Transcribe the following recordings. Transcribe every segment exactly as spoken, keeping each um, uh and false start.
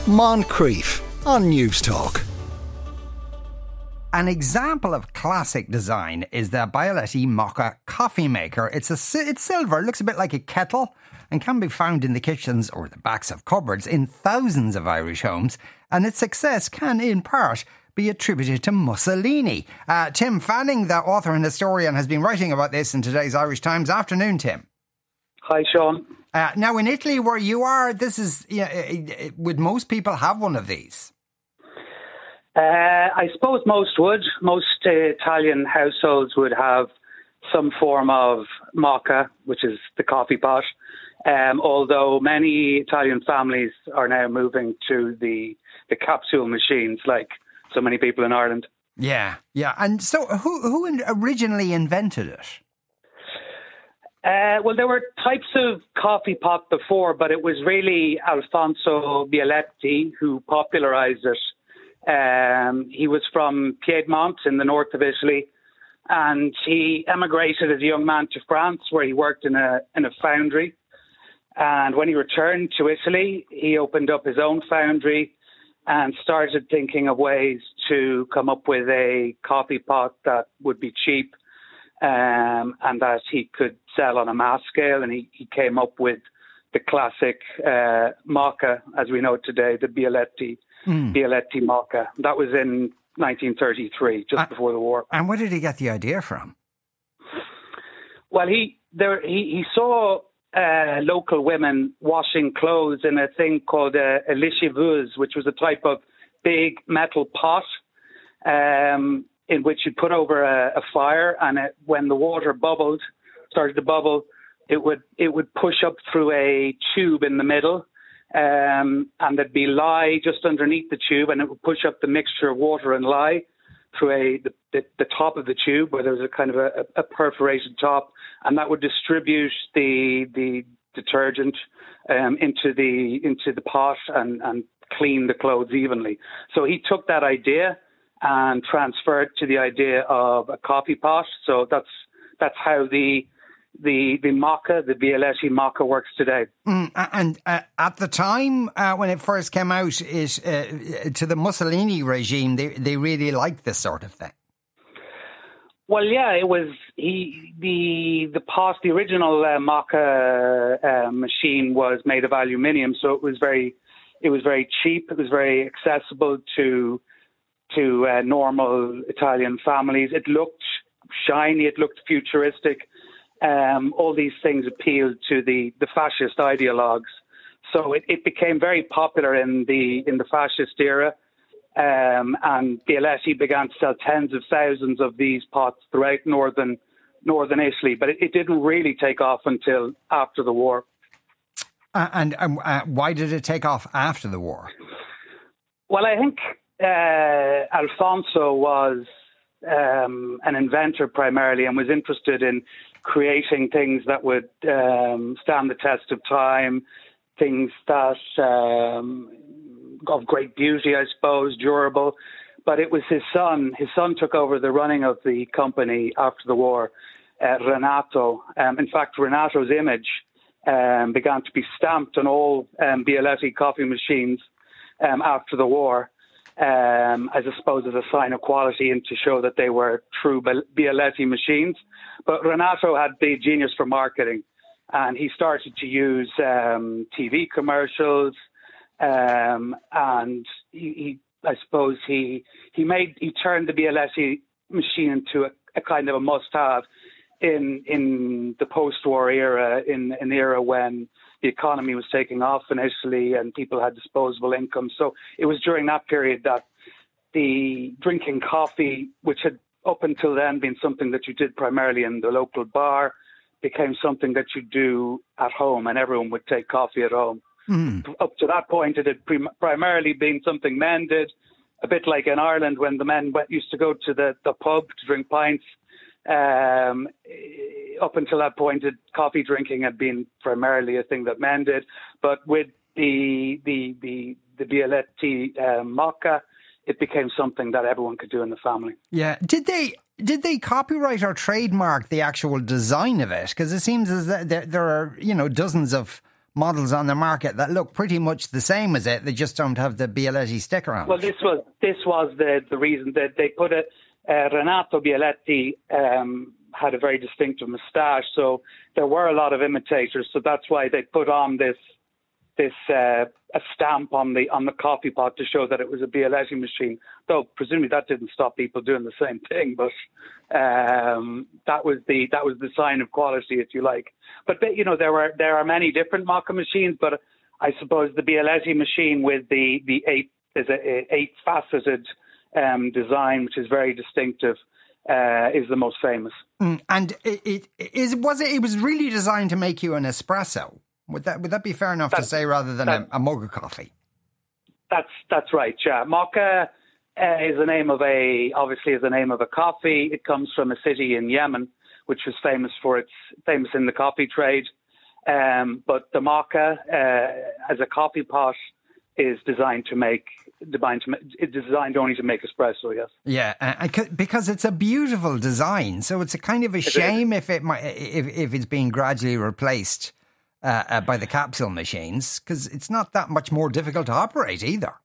Moncrief on News Talk. An example of classic design is the Bialetti Mocha coffee maker. It's a, it's silver, looks a bit like a kettle, and can be found in the kitchens or the backs of cupboards in thousands of Irish homes. And its success can, in part, be attributed to Mussolini. Uh, Tim Fanning, the author and historian, has been writing about this in today's Irish Times. Afternoon, Tim. Hi, Sean. Uh, now, in Italy, where you are, this is, you know, would most people have one of these? Uh, I suppose most would. Most uh, Italian households would have some form of mocha, which is the coffee pot. Um, although many Italian families are now moving to the the capsule machines, like so many people in Ireland. Yeah, yeah. And so, who who originally invented it? Uh, well, there were types of coffee pot before, but it was really Alfonso Bialetti who popularized it. Um, he was from Piedmont in the north of Italy, and he emigrated as a young man to France, where he worked in a in a foundry. And when he returned to Italy, he opened up his own foundry and started thinking of ways to come up with a coffee pot that would be cheap um, and that he could sell on a mass scale. And he, he came up with the classic uh, mocha, as we know today, the Bialetti. Mm. Bialetti Mocha. That was in nineteen thirty-three, just uh, before the war. And where did he get the idea from? Well, he there he, he saw uh, local women washing clothes in a thing called a, a lessiveuse, which was a type of big metal pot um, in which you put over a, a fire, and it, when the water bubbled, started to bubble, it would it would push up through a tube in the middle. Um, and there'd be lye just underneath the tube, and it would push up the mixture of water and lye through a the, the, the top of the tube, where there was a kind of a, a perforated top, and that would distribute the the detergent um, into the into the pot and, and clean the clothes evenly. So he took that idea and transferred to the idea of a coffee pot. So that's that's how the The the mocha, the Bialetti mocha works today. Mm, and uh, at the time uh, when it first came out, it, uh, to the Mussolini regime, they they really liked this sort of thing. Well, yeah, it was he the the pot, the original uh, mocha uh, machine was made of aluminium, so it was very it was very cheap. It was very accessible to to uh, normal Italian families. It looked shiny. It looked futuristic. Um, all these things appealed to the, the fascist ideologues. So it, it became very popular in the in the fascist era. Um, and Bialetti began to sell tens of thousands of these pots throughout northern northern Italy. But it, it didn't really take off until after the war. Uh, and um, uh, why did it take off after the war? Well, I think uh, Alfonso was um, an inventor primarily and was interested in creating things that would um, stand the test of time, things that um, of great beauty, I suppose, durable. But it was his son. His son took over the running of the company after the war, uh, Renato. Um, in fact, Renato's image um, began to be stamped on all um, Bialetti coffee machines um, after the war. Um, as I suppose as a sign of quality and to show that they were true Bialetti machines. But Renato had the genius for marketing, and he started to use um, T V commercials, um, and he, he, I suppose he he made he turned the Bialetti machine into a, a kind of a must-have in in the post-war era, in an era when the economy was taking off in Italy and people had disposable income. So it was during that period that the drinking coffee, which had up until then been something that you did primarily in the local bar, became something that you do at home, and everyone would take coffee at home. Mm. Up to that point, it had pre- primarily been something men did, a bit like in Ireland when the men went, used to go to the, the pub to drink pints. Um, up until that point, it, coffee drinking had been primarily a thing that men did. But with the the the, the Bialetti uh, mocha, it became something that everyone could do in the family. Yeah. Did they did they copyright or trademark the actual design of it? Because it seems as that there, there are, you know, dozens of models on the market that look pretty much the same as it. They just don't have the Bialetti sticker on. Well, this was this was the the reason that they put it. Uh, Renato Bialetti um, had a very distinctive moustache, so there were a lot of imitators. So that's why they put on this this uh, a stamp on the on the coffee pot to show that it was a Bialetti machine. Though presumably that didn't stop people doing the same thing, but um, that was the that was the sign of quality, if you like. But you know, there were there are many different Mocha machines, but I suppose the Bialetti machine with the the eight is a eight faceted um, design, which is very distinctive, uh, is the most famous. Mm, and it, it is was it it was really designed to make you an espresso. Would that would that be fair enough that's, to say, rather than a, a mug of coffee? That's that's right. Yeah, Mocha uh, is the name of a obviously is the name of a coffee. It comes from a city in Yemen, which was famous for its famous in the coffee trade. Um, but the Mocha, uh, as a coffee pot, is designed to make designed to it's designed only to make espresso. Yes. Yeah, uh, because it's a beautiful design. So it's a kind of a it shame is. if it might if if it's being gradually replaced uh, uh, by the capsule machines, because it's not that much more difficult to operate either.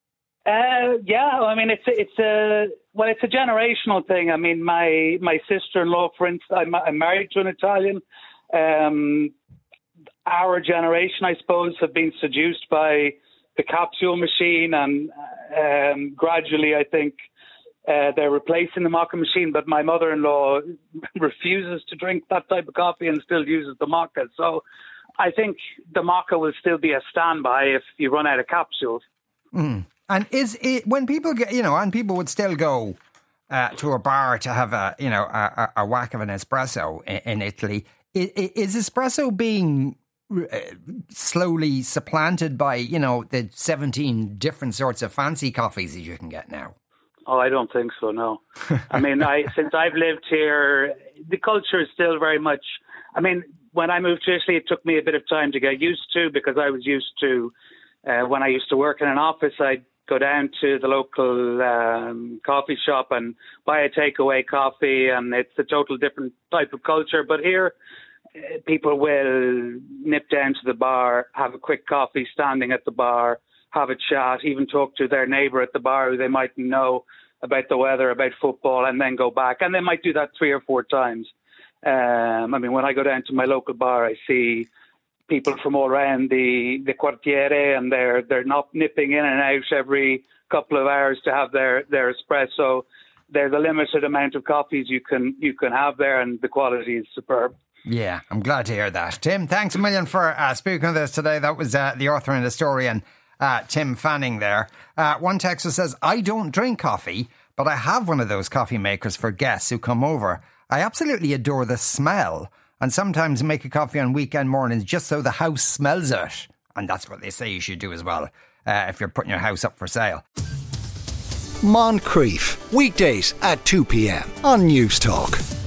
Uh, yeah, I mean, it's a, it's a well, it's a generational thing. I mean, my my sister-in-law, for instance, I'm, I'm married to an Italian. Um, our generation, I suppose, have been seduced by the capsule machine, and um, gradually, I think uh, they're replacing the Mocha machine. But my mother-in-law refuses to drink that type of coffee and still uses the Mocha. So, I think the Mocha will still be a standby if you run out of capsules. Mm. And is it when people get, you know, and people would still go uh, to a bar to have a, you know, a, a whack of an espresso in, in Italy. Is, is espresso being uh, slowly supplanted by, you know, the seventeen different sorts of fancy coffees that you can get now? Oh, I don't think so, no. I mean, I since I've lived here, the culture is still very much, I mean, when I moved to Italy, it took me a bit of time to get used to, because I was used to, uh, when I used to work in an office, I'd go down to the local um, coffee shop and buy a takeaway coffee, and it's a total different type of culture. But here, uh, people will nip down to the bar, have a quick coffee standing at the bar, have a chat, even talk to their neighbour at the bar who they might know about the weather, about football, and then go back. And they might do that three or four times. Um, I mean, when I go down to my local bar, I see people from all around the, the quartiere, and they're they're not nipping in and out every couple of hours to have their, their espresso. There's a limited amount of coffees you can you can have there, and the quality is superb. Yeah, I'm glad to hear that. Tim, thanks a million for uh, speaking with us today. That was uh, the author and historian, uh, Tim Fanning there. Uh, one texter says, I don't drink coffee, but I have one of those coffee makers for guests who come over. I absolutely adore the smell, and sometimes make a coffee on weekend mornings just so the house smells it. And that's what they say you should do as well, uh, if you're putting your house up for sale. Moncrief, weekdays at two p.m. on News Talk.